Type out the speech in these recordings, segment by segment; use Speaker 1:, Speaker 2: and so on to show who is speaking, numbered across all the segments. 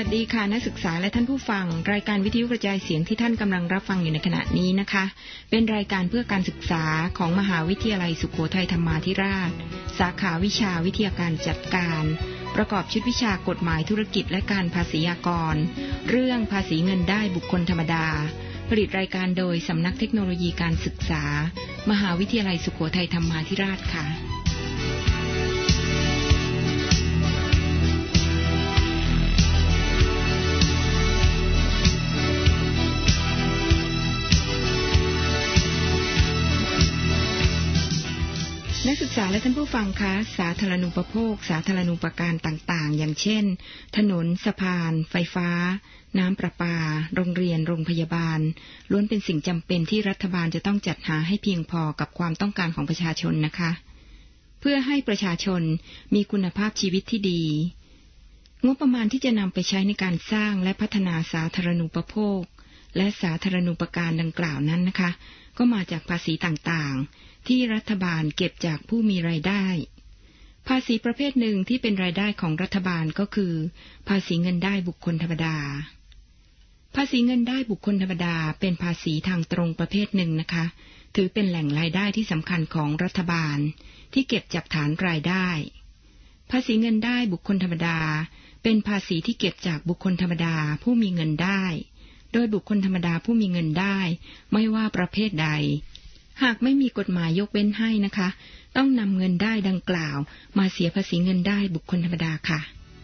Speaker 1: ดีค่ะนักศึกษาและท่านผู้ฟังรายการวิทยุกระจายเสียงที่ท่านกำลังรับฟังอยู่ในขณะนี้นะคะเป็นรายการเพื่อการศึกษาของมหาวิทยาลัยสุโขทัยธรรมาธิราชสาขาวิชาวิทยาการจัดการประกอบชุดวิชากฎหมายธุรกิจและการภาษีอากรเรื่องภาษีเงินได้บุคคลธรรมดาผลิตรายการโดยสำนักเทคโนโลยีการศึกษามหาวิทยาลัยสุโขทัยธรรมาธิราชค่ะนักศึกษาและท่านผู้ฟังคะสาธารณูปโภคสาธารณูปการต่างๆอย่างเช่นถนนสะพานไฟฟ้าน้ำประปาโรงเรียนโรงพยาบาลล้วนเป็นสิ่งจำเป็นที่รัฐบาลจะต้องจัดหาให้เพียงพอกับความต้องการของประชาชนนะคะเพื่อให้ประชาชนมีคุณภาพชีวิตที่ดีงบประมาณที่จะนำไปใช้ในการสร้างและพัฒนาสาธารณูปโภคและสาธารณูปการดังกล่าวนั้นนะคะก็มาจากภาษีต่างๆที่รัฐบาลเก็บจากผู้มีรายได้ภาษีประเภทหนึ่งที่เป็นรายได้ของรัฐบาลก็คือภาษีเงินได้บุคคลธรรมดาภาษีเงินได้บุคคลธรรมดาเป็นภาษีทางตรงประเภทหนึ่งนะคะถือเป็นแหล่งรายได้ที่สำคัญของรัฐบาลที่เก็บจากฐานรายได้ภาษีเงินได้บุคคลธรรมดาเป็นภาษีที่เก็บจากบุคคลธรรมดาผู้มีเงินได้โดยบุคคลธรรมดาผู้มีเงินได้ไม่ว่าประเภทใดหากไม่มีกฎหมายยกเว้นให้นะคะต้องนำเงินได้ดังกล่าวมาเสียภาษีเงินได้บุคคลธรรมดาค่ะ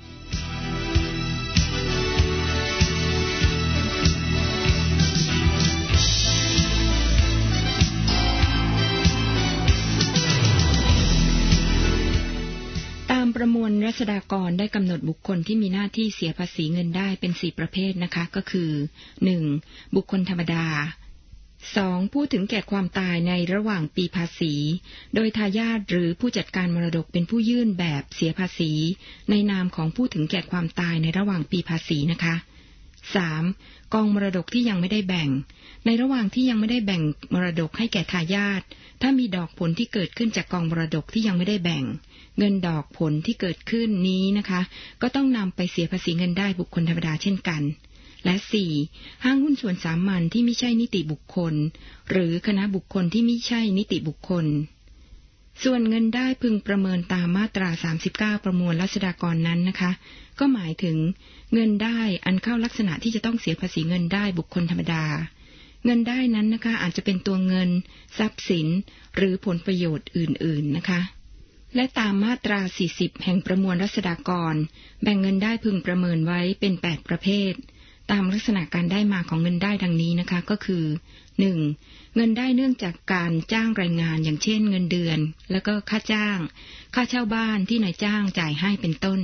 Speaker 1: ตามประมวลรัษฎากรได้กำหนดบุคคลที่มีหน้าที่เสียภาษีเงินได้เป็น4ประเภทนะคะก็คือ 1. บุคคลธรรมดา 2. ผู้ถึงแก่ความตายในระหว่างปีภาษีโดยทายาทหรือผู้จัดการมรดกเป็นผู้ยื่นแบบเสียภาษีในนามของผู้ถึงแก่ความตายในระหว่างปีภาษีนะคะ 3. กองมรดกที่ยังไม่ได้แบ่งในระหว่างที่ยังไม่ได้แบ่งมรดกให้แก่ทายาทถ้ามีดอกผลที่เกิดขึ้นจากกองมรดกที่ยังไม่ได้แบ่งเงินดอกผลที่เกิดขึ้นนี้นะคะก็ต้องนำไปเสียภาษีเงินได้บุคคลธรรมดาเช่นกันและ 4. ห้างหุ้นส่วนสามัญที่ไม่ใช่นิติบุคคลหรือคณะบุคคลที่ไม่ใช่นิติบุคคลส่วนเงินได้พึงประเมินตามมาตรา39ประมวลรัษฎากรนั้นนะคะก็หมายถึงเงินได้อันเข้าลักษณะที่จะต้องเสียภาษีเงินได้บุคคลธรรมดาเงินได้นั้นนะคะอาจจะเป็นตัวเงินทรัพย์สินหรือผลประโยชน์อื่นๆนะคะและตามมาตรา40แห่งประมวลรัษฎากรแบ่งเงินได้พึงประเมินไว้เป็น8ประเภทตามลักษณะการได้มาของเงินได้ดังนี้นะคะก็คือ 1. เงินได้เนื่องจากการจ้างแรงงานอย่างเช่นเงินเดือนแล้วก็ค่าจ้างค่าเช่าบ้านที่นายจ้างจ่ายให้เป็นต้น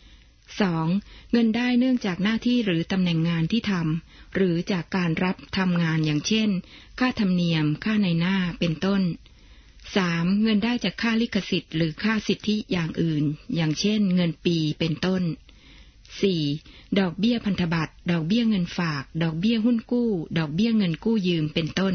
Speaker 1: 2. เงินได้เนื่องจากหน้าที่หรือตำแหน่งงานที่ทำหรือจากการรับทำงานอย่างเช่นค่าธรรมเนียมค่านายหน้าเป็นต้น 3. เงินได้จากค่าลิขสิทธิ์หรือค่าสิทธิอย่างอื่นอย่างเช่นเงินปีเป็นต้น 4. ดอกเบี้ยพันธบัตรดอกเบี้ยเงินฝากดอกเบี้ยหุ้นกู้ดอกเบี้ยเงินกู้ยืมเป็นต้น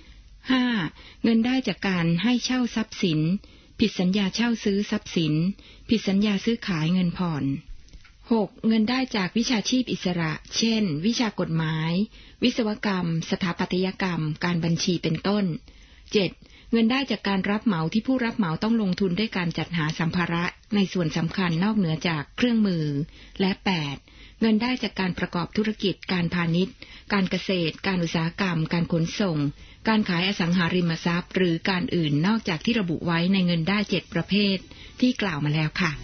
Speaker 1: 5. เงินได้จากการให้เช่าทรัพย์สินผิดสัญญาเช่าซื้อทรัพย์สินผิดสัญญาซื้อขายเงินผ่อน 6. เงินได้จากวิชาชีพอิสระเช่นวิชากฎหมายวิศวกรรมสถาปัตยกรรมการบัญชีเป็นต้น 7. เงินได้จากการรับเหมาที่ผู้รับเหมาต้องลงทุนด้วยการจัดหาสัมภาระในส่วนสำคัญนอกเหนือจากเครื่องมือและ 8. เงินได้จากการประกอบธุรกิจการพาณิชย์การเกษตรการอุตสาหกรรมการขนส่งการขายอสังหาริมทรัพย์หรือการอื่นนอกจากที่ระบุไว้ในเงินได้7ประเภทที่กล่าวมาแล้วค่ะ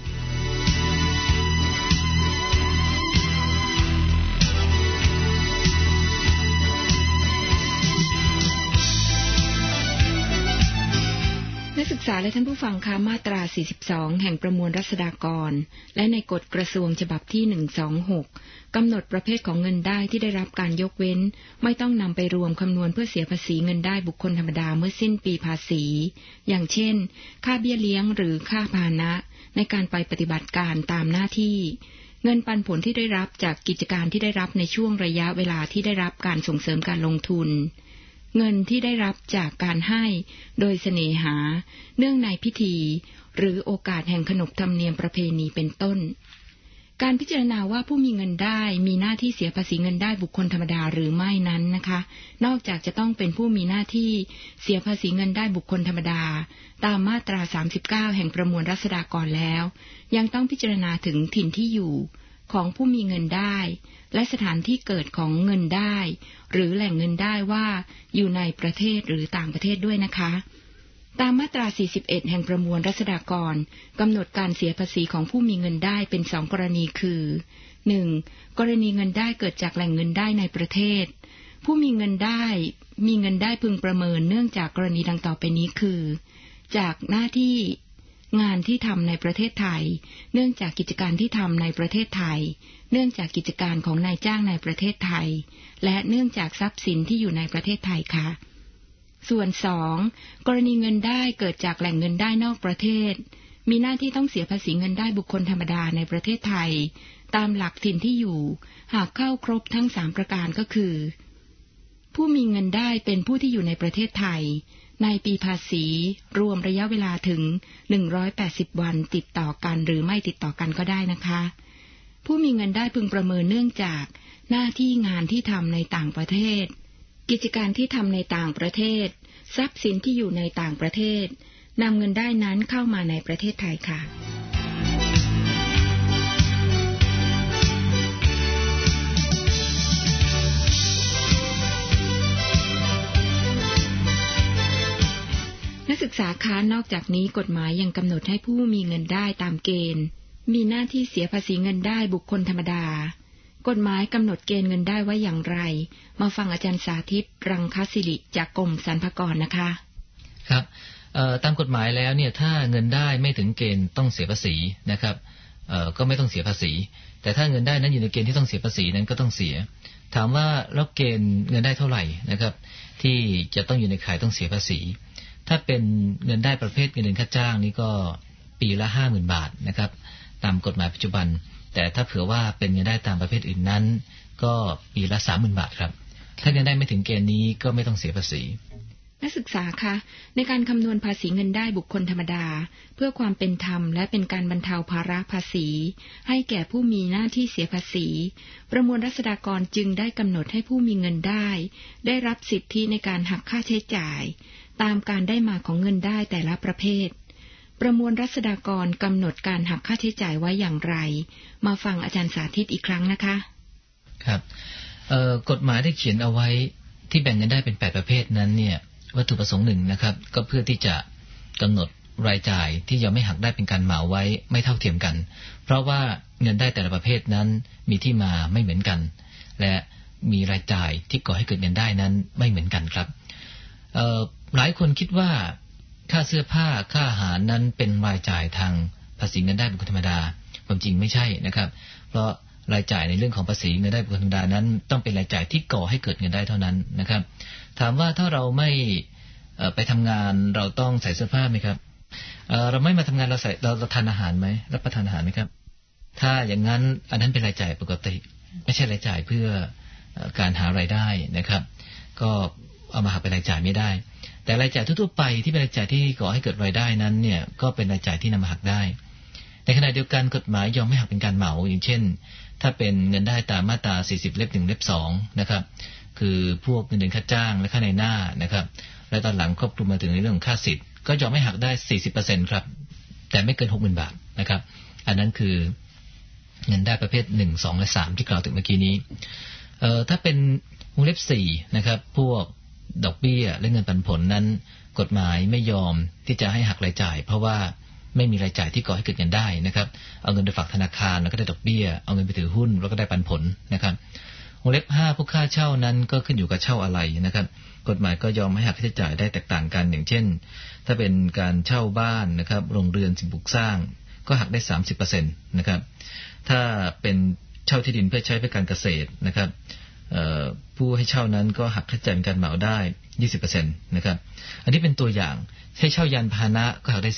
Speaker 1: นักศึกษาและท่านผู้ฟังคะมาตรา42แห่งประมวลรัษฎากรและในกฎกระทรวงฉบับที่126กำหนดประเภทของเงินได้ที่ได้รับการยกเว้นไม่ต้องนำไปรวมคำนวณเพื่อเสียภาษีเงินได้บุคคลธรรมดาเมื่อสิ้นปีภาษีอย่างเช่นค่าเบี้ยเลี้ยงหรือค่าพาหนะในการไปปฏิบัติการตามหน้าที่เงินปันผลที่ได้รับจากกิจการที่ได้รับในช่วงระยะเวลาที่ได้รับการส่งเสริมการลงทุนเงินที่ได้รับจากการให้โดยเสน่หาเนื่องในพิธีหรือโอกาสแห่งขนบธรรมเนียมประเพณีเป็นต้นการพิจารณาว่าผู้มีเงินได้มีหน้าที่เสียภาษีเงินได้บุคคลธรรมดาหรือไม่นั้นนะคะนอกจากจะต้องเป็นผู้มีหน้าที่เสียภาษีเงินได้บุคคลธรรมดาตามมาตรา39แห่งประมวลรัษฎากรแล้วยังต้องพิจารณาถึงถิ่นที่อยู่ของผู้มีเงินได้และสถานที่เกิดของเงินได้หรือแหล่งเงินได้ว่าอยู่ในประเทศหรือต่างประเทศด้วยนะคะตามมาตรา41แห่งประมวลรัษฎากรกำหนดการเสียภาษีของผู้มีเงินได้เป็น2กรณีคือ 1. กรณีเงินได้เกิดจากแหล่งเงินได้ในประเทศผู้มีเงินได้พึงประเมินเนื่องจากกรณีดังต่อไปนี้คือจากหน้าที่งานที่ทำในประเทศไทยเนื่องจากกิจการที่ทำในประเทศไทยเนื่องจากกิจการของนายจ้างในประเทศไทยและเนื่องจากทรัพย์สินที่อยู่ในประเทศไทยค่ะส่วน 2. กรณีเงินได้เกิดจากแหล่งเงินได้นอกประเทศมีหน้าที่ต้องเสียภาษีเงินได้บุคคลธรรมดาในประเทศไทยตามหลักถิ่นที่อยู่หากเข้าครบทั้ง3ประการก็คือผู้มีเงินได้เป็นผู้ที่อยู่ในประเทศไทยในปีภาษีรวมระยะเวลาถึง180วันติดต่อกันหรือไม่ติดต่อกันก็ได้นะคะผู้มีเงินได้พึงประเมินเนื่องจากหน้าที่งานที่ทำในต่างประเทศกิจการที่ทำในต่างประเทศทรัพย์สินที่อยู่ในต่างประเทศนำเงินได้นั้นเข้ามาในประเทศไทยค่ะนักศึกษาคะนอกจากนี้กฎหมายยังกำหนดให้ผู้มีเงินได้ตามเกณฑ์มีหน้าที่เสียภาษีเงินได้บุคคลธรรมดากฎหมายกำหนดเกณฑ์เงินได้ไว้อย่างไรมาฟังอาจารย์สาธิตรังคศิริจากกรมสรรพากรนะคะ
Speaker 2: ครับตามกฎหมายแล้วเนี่ยถ้าเงินได้ไม่ถึงเกณฑ์ต้องเสียภาษีนะครับก็ไม่ต้องเสียภาษีแต่ถ้าเงินได้นั้นอยู่ในเกณฑ์ที่ต้องเสียภาษีนั้นก็ต้องเสียถามว่าแล้วเกณฑ์เงินได้เท่าไหร่นะครับที่จะต้องอยู่ในข่ายต้องเสียภาษีถ้าเป็นเงินได้ประเภทเงินเดือนค่าจ้างนี่ก็ปีละ 50,000 บาทนะครับตามกฎหมายปัจจุบันแต่ถ้าเผื่อว่าเป็นเงินได้ตามประเภทอื่นนั้นก็ปีละ 30,000 บาทครับถ้าเงินได้ไม่ถึงเกณฑ์นี้ก็ไม่ต้องเสียภาษี
Speaker 1: นักศึกษาคะในการคำนวณภาษีเงินได้บุคคลธรรมดาเพื่อความเป็นธรรมและเป็นการบรรเทาภาระภาษีให้แก่ผู้มีหน้าที่เสียภาษีประมวลรัษฎากรจึงได้กำหนดให้ผู้มีเงินได้รับสิทธิในการหักค่าใช้จ่ายตามการได้มาของเงินได้แต่ละประเภทประมวลรัษฎากรกำหนดการหักค่าใช้จ่ายไว้อย่างไรมาฟังอาจารย์สาธิตอีกครั้งนะคะ
Speaker 2: ครับกฎหมายได้เขียนเอาไว้ที่แบ่งเงินได้เป็น8ประเภทนั้นเนี่ยวัตถุประสงค์หนึ่งนะครับก็เพื่อที่จะกำหนดรายจ่ายที่ยังไม่หักได้เป็นการเหมาไว้ไม่เท่าเทียมกันเพราะว่าเงินได้แต่ละประเภทนั้นมีที่มาไม่เหมือนกันและมีรายจ่ายที่ก่อให้เกิดเงินได้นั้นไม่เหมือนกันครับหลายคนคิดว่าค่าเสื้อผ้าค่าอาหารนั้นเป็นรายจ่ายทางภาษีเงินได้บุคคลธรรมดาความจริงไม่ใช่นะครับเพราะรายจ่ายในเรื่องของภาษีเงินได้บุคคลธรรมดานั้นต้องเป็นรายจ่ายที่ก่อให้เกิดเงินได้เท่านั้นนะครับถามว่าถ้าเราไม่ไปทำงานเราต้องใส่เสื้อผ้าไหมครับเราไม่มาทำงานเราทานอาหารไหมรับประทานอาหารไหมครับถ้าอย่างนั้นอันนั้นเป็นรายจ่ายปกติไม่ใช่รายจ่ายเพื่อการหารายได้นะครับก็เอามาหักเป็นรายจ่ายไม่ได้แต่รายจ่ายทั่วๆไปที่เป็นรายจ่ายที่ก่อให้เกิดรายได้นั้นเนี่ยก็เป็นรายจ่ายที่นำมาหักได้ในขณะเดียวกันกฎหมายยอมไม่หักเป็นการเหมาอย่างเช่นถ้าเป็นเงินได้ตามมาตรา40เล็บ1เล็บ2นะครับคือพวกเงินเดือนค่าจ้างและค่าในหน้านะครับและตอนหลังครอบคลุมมาถึงในเรื่องของค่าสิทธิ์ก็ยอมไม่หักได้ 40% ครับแต่ไม่เกิน 60,000 บาทนะครับอันนั้นคือเงินได้ประเภท1 2และ3ที่กล่าวถึงเมื่อกี้นี้ถ้าเป็นวงเล็บ4นะครับพวกดอกเบี้ยและเงินปันผลนั้นกฎหมายไม่ยอมที่จะให้หักรายจ่ายเพราะว่าไม่มีรายจ่ายที่ก่อให้เกิดเงินได้นะครับเอาเงินไปฝากธนาคารแล้วก็ได้ดอกเบี้ยเอาเงินไปถือหุ้นแล้วก็ได้ปันผลนะครับวงเล็บ5พวกค่าเช่านั้นก็ขึ้นอยู่กับเช่าอะไรนะครับกฎหมายก็ยอมให้หักค่าใช้จ่ายได้แตกต่างกันอย่างเช่นถ้าเป็นการเช่าบ้านนะครับโรงเรือนสิ่งปลูกสร้างก็หักได้ 30% นะครับถ้าเป็นเช่าที่ดินเพื่อใช้เพื่อการเกษตรนะครับผู้ให้เช่านั้นก็หักค่าใช้จ่ายเป็นการเหมาได้ 20% นะครับอันนี้เป็นตัวอย่างให้เช่ายานพาหนะก็หักได้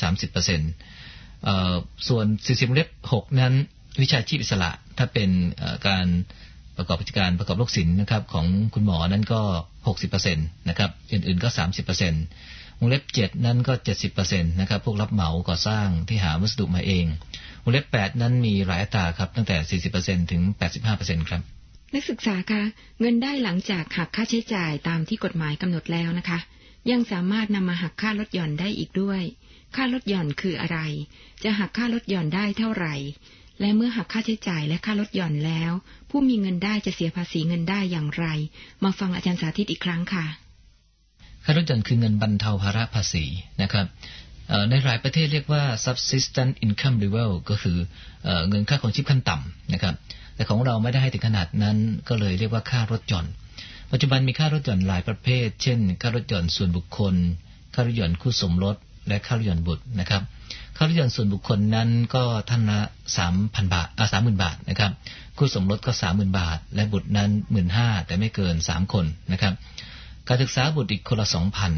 Speaker 2: 30% ส่วน40เล็บ6นั้นวิชาชีพอิสระถ้าเป็นการประกอบกิจการประกอบโรคศิลป์นะครับของคุณหมอนั้นก็ 60% นะครับอื่นๆก็ 30% วงเล็บ7นั้นก็ 70% นะครับพวกรับเหมาก่อสร้างที่หาวัสดุมาเองวงเล็บ8นั้นมีหลายอัตราครับตั้งแต่ 40% ถึง 85% ครับ
Speaker 1: นักศึกษาคะเงินได้หลังจากหักค่าใช้จ่ายตามที่กฎหมายกำหนดแล้วนะคะยังสามารถนำมาหักค่าลดหย่อนได้อีกด้วยค่าลดหย่อนคืออะไรจะหักค่าลดหย่อนได้เท่าไหร่และเมื่อหักค่าใช้จ่ายและค่าลดหย่อนแล้วผู้มีเงินได้จะเสียภาษีเงินได้อย่างไรมาฟังอาจารย์สาธิตอีกครั้งค่ะ
Speaker 2: ค่าลดหย่อนคือเงินบรรเทาภาระภาษีนะครับในหลายประเทศเรียกว่า subsistence income level ก็คือเงินค่าครองชีพขั้นต่ำนะครับแต่ของเราไม่ได้ให้ถึงขนาดนั้นก็เลยเรียกว่าค่าลดหย่อนปัจจุบันมีค่าลดหย่อนหลายประเภทเช่นค่าลดหย่อนส่วนบุคคลค่าลดหย่อนคู่สมรสและค่าลดหย่อนบุตรนะครับค่าลดหย่อนส่วนบุคคลนั้นก็ท่านละ 3,000 บาท30,000 บาทนะครับคู่สมรสก็ 30,000 บาทและบุตรนั้น 15,000 แต่ไม่เกิน3คนนะครับการศึกษาบุตรอีกคนละ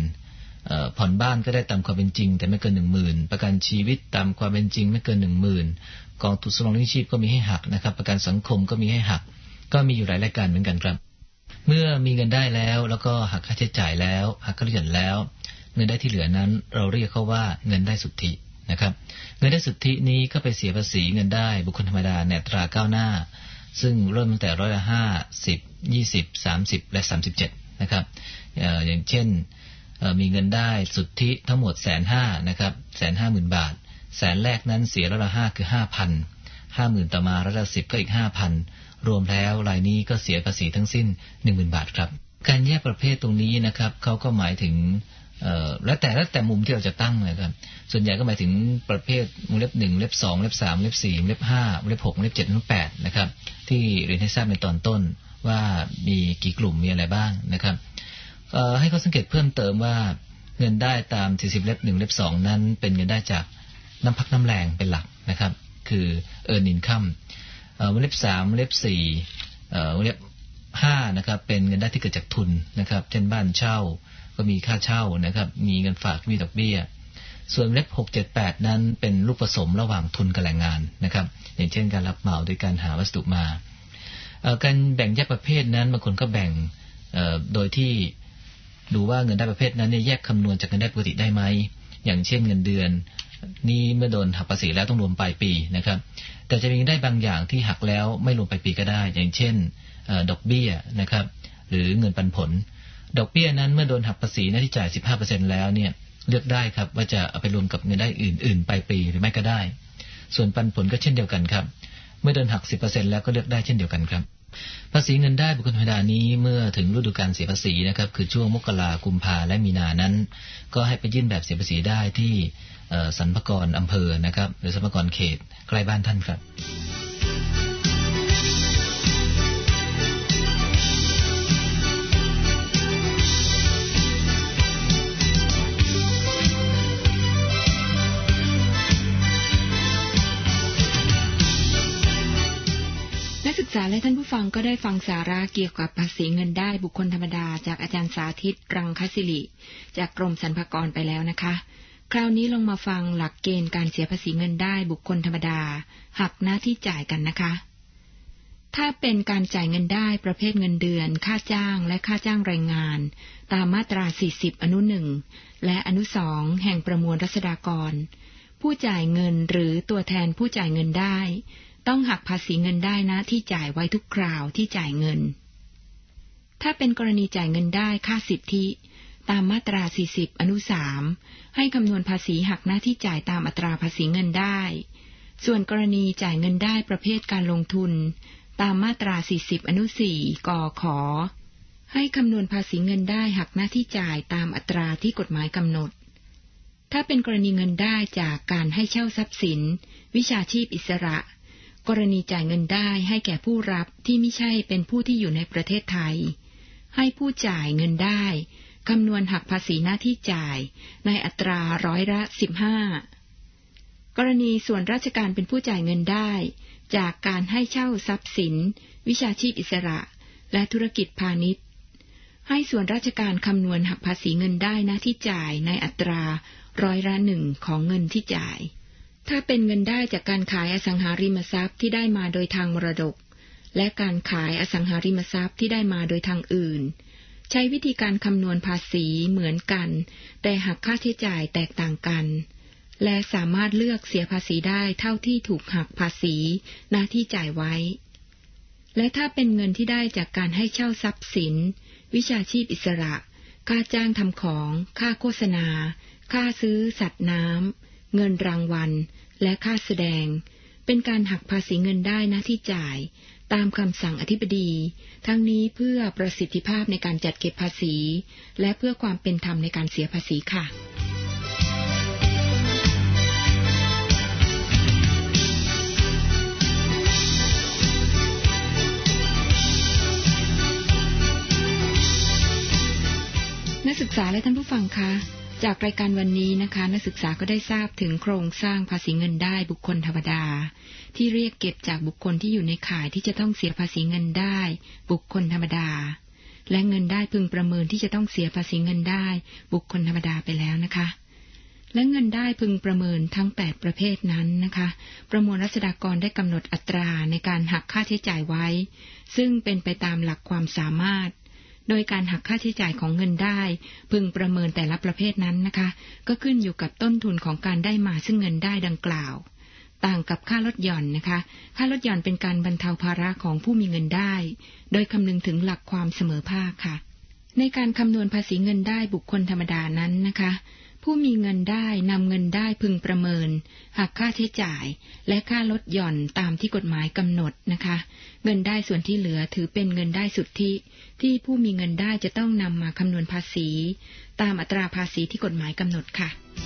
Speaker 2: 2,000 ผ่อนบ้านก็ได้ตามความเป็นจริงแต่ไม่เกิน 10,000 ประกันชีวิตตามความเป็นจริงไม่เกิน 10,000 กองทุนสำรองเลี้ยงชีพก็มีให้หักนะครับประกันสังคมก็มีให้หักก็มีอยู่หลายรายการเหมือนกันครับเมื่อมีเงินได้แล้วก็หักค่าใช้จ่ายแล้วหักค่าลดหย่อนแล้วเงินได้ที่เหลือนั้นเราเรียกเขาว่าเงินได้สุทธินะครับเงินได้สุทธินี้ก็ไปเสียภาษีเงินได้บุคคลธรรมดาในอัตราก้าวหน้าซึ่งเริ่มตั้งแต่ร้อยละ5 10 20 30และ37นะครับอย่างเช่นมีเงินได้สุทธิทั้งหมด 150,000 นะครับ 150,000 บาทแสนแรกนั้นเสียร้อยละ5คือ 5,000 50,000ต่อมาร้อยละ10ก็อีก 5,000 รวมแล้วรายนี้ก็เสียภาษีทั้งสิ้น 10,000 บาทครับการแยกประเภทตรงนี้นะครับเขาก็หมายถึงแล้วแต่มุมที่เราจะตั้งนะครับส่วนใหญ่ก็หมายถึงประเภทวงเล็บ1วงเล็บ2วงเล็บ3วงเล็บ4วงเล็บ5วงเล็บ6วงเล็บ7วงเล็บ8นะครับที่เรียนให้ทราบในตอนต้นว่ามีกี่กลุ่มมีอะไรบ้างนะครับให้เขาสังเกตเพิ่มเติมว่าเงินได้ตาม40เล็บ1เล็บ2นั้นเป็นเงินได้จากน้ำพักน้ำแรงเป็นหลักนะครับคือ earn income วงเล็บ3วงเล็บ4วงเล็บ5นะครับเป็นเงินได้ที่เกิดจากทุนนะครับเช่นบ้านเช่าก็มีค่าเช่านะครับมีเงินฝากมีดอกเบี้ยส่วนเล็บ6 7 8นั้นเป็นลูกผสมระหว่างทุนกับแรงงานนะครับอย่างเช่นการรับเหมาโดยการหาวัสดุมาการแบ่งแยกประเภทนั้นบางคนก็แบ่งโดยที่ดูว่าเงินได้ประเภทนั้นเนี่ยแยกคำนวณจากเงินได้ปกติได้ไหมอย่างเช่นเงินเดือนนี่เมื่อโดนหักภาษีแล้วต้องรวมปลายปีนะครับแต่จะมีเงินได้บางอย่างที่หักแล้วไม่รวมปลายปีก็ได้อย่างเช่นดอกเบี้ยนะครับหรือเงินปันผลดอกเบี้ยนั้นเมื่อโดนหักภาษีหน้าที่จ่าย 15% แล้วเนี่ยเลือกได้ครับว่าจะเอาไปรวมกับเงินได้อื่นๆปลายปีหรือไม่ก็ได้ส่วนปันผลก็เช่นเดียวกันครับเมื่อโดนหัก 10% แล้วก็เลือกได้เช่นเดียวกันครับภาษีเงินได้บุคคลธรรมดานี้เมื่อถึงฤดูกาลเสียภาษีนะครับคือช่วงมกราคมกุมภาพันธ์และมีนานั้นก็ให้ไปยื่นแบบเสียภาษีได้ที่สรรพากรอำเภอนะครับหรือสรรพากรเขตใกล้บ้านท่านครับ
Speaker 1: ศึกษาและท่านผู้ฟังก็ได้ฟังสาระเกี่ยวกับภาษีเงินได้บุคคลธรรมดาจากอาจารย์สาธิตรังคศิริจากกรมสรรพากรไปแล้วนะคะคราวนี้ลงมาฟังหลักเกณฑ์การเสียภาษีเงินได้บุคคลธรรมดาหักหน้าที่จ่ายกันนะคะถ้าเป็นการจ่ายเงินได้ประเภทเงินเดือนค่าจ้างและค่าจ้างแรงงานตามมาตรา40อนุ1และอนุ2แห่งประมวลรัษฎากรผู้จ่ายเงินหรือตัวแทนผู้จ่ายเงินได้ต้องหักภาษีเงินได้นะที่จ่ายไว้ทุกคราวที่จ่ายเงินถ้าเป็นกรณีจ่ายเงินได้ค่าสิทธิตามมาตรา40อนุ3ให้คำนวณภาษีหักหน้าที่จ่ายตามอัตราภาษีเงินได้ส่วนกรณีจ่ายเงินได้ประเภทการลงทุนตามมาตรา40อนุ4กขให้คำนวณภาษีเงินได้หักหน้าที่จ่ายตามอัตราที่กฎหมายกำหนดถ้าเป็นกรณีเงินได้จากการให้เช่าทรัพย์สินวิชาชีพอิสระกรณีจ่ายเงินได้ให้แก่ผู้รับที่ไม่ใช่เป็นผู้ที่อยู่ในประเทศไทยให้ผู้จ่ายเงินได้คำนวณหักภาษีหน้าที่จ่ายในอัตราร้อยละ15กรณีส่วนราชการเป็นผู้จ่ายเงินได้จากการให้เช่าทรัพย์สินวิชาชีพอิสระและธุรกิจพาณิชย์ให้ส่วนราชการคำนวณหักภาษีเงินได้หน้าที่จ่ายในอัตราร้อยละ1ของเงินที่จ่ายถ้าเป็นเงินได้จากการขายอสังหาริมทรัพย์ที่ได้มาโดยทางมรดกและการขายอสังหาริมทรัพย์ที่ได้มาโดยทางอื่นใช้วิธีการคำนวณภาษีเหมือนกันแต่หักค่าใช้จ่ายแตกต่างกันและสามารถเลือกเสียภาษีได้เท่าที่ถูกหักภาษีหน้าที่จ่ายไว้และถ้าเป็นเงินที่ได้จากการให้เช่าทรัพย์สินวิชาชีพอิสระค่าจ้างทำของค่าโฆษณาค่าซื้อสัตว์น้ำเงินรางวัลและค่าแสดงเป็นการหักภาษีเงินได้หน้าที่จ่ายตามคำสั่งอธิบดีทั้งนี้เพื่อประสิทธิภาพในการจัดเก็บภาษีและเพื่อความเป็นธรรมในการเสียภาษีค่ะนักศึกษาและท่านผู้ฟังคะจากรายการวันนี้นะคะนักศึกษาก็ได้ทราบถึงโครงสร้างภาษีเงินได้บุคคลธรรมดาที่เรียกเก็บจากบุคคลที่อยู่ในข่ายที่จะต้องเสียภาษีเงินได้บุคคลธรรมดาและเงินได้พึงประเมินที่จะต้องเสียภาษีเงินได้บุคคลธรรมดาไปแล้วนะคะและเงินได้พึงประเมินทั้ง8ประเภทนั้นนะคะประมวลรัษฎากรได้กำหนดอัตราในการหักค่าใช้จ่ายไว้ซึ่งเป็นไปตามหลักความสามารถโดยการหักค่าใช้จ่ายของเงินได้พึงประเมินแต่ละประเภทนั้นนะคะก็ขึ้นอยู่กับต้นทุนของการได้มาซึ่งเงินได้ดังกล่าวต่างกับค่าลดหย่อนนะคะค่าลดหย่อนเป็นการบรรเทาภาระของผู้มีเงินได้โดยคำนึงถึงหลักความเสมอภาคค่ะในการคำนวณภาษีเงินได้บุคคลธรรมดานั้นนะคะผู้มีเงินได้นำเงินได้พึงประเมินหักค่าใช้จ่ายและค่าลดหย่อนตามที่กฎหมายกำหนดนะคะเงินได้ส่วนที่เหลือถือเป็นเงินได้สุทธิที่ผู้มีเงินได้จะต้องนำมาคำนวณภาษีตามอัตราภาษีที่กฎหมายกำหนดค่ะ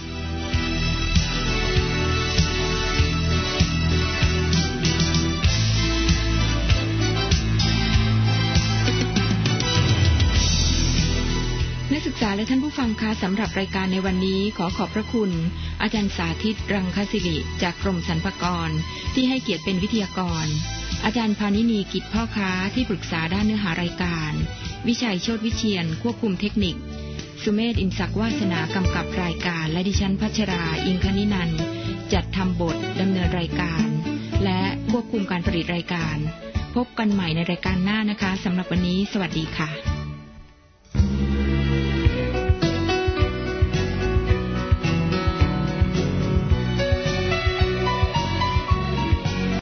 Speaker 1: นักศึกษาและท่านผู้ฟังคะสำหรับรายการในวันนี้ขอขอบพระคุณอาจารย์สาธิตรังคศิริจากกรมสรรพากรที่ให้เกียรติเป็นวิทยากรอาจารย์พานินีกิจพ่อค้าที่ปรึกษาด้านเนื้อหารายการวิชัยโชติวิเชียรควบคุมเทคนิคสุเมธอินศักดิ์วาสนากำกับรายการและดิฉันพัชราอิงคณินันท์จัดทำบทดำเนินรายการและควบคุมการผลิตรายการพบกันใหม่ในรายการหน้านะคะสำหรับวันนี้สวัสดีค่ะ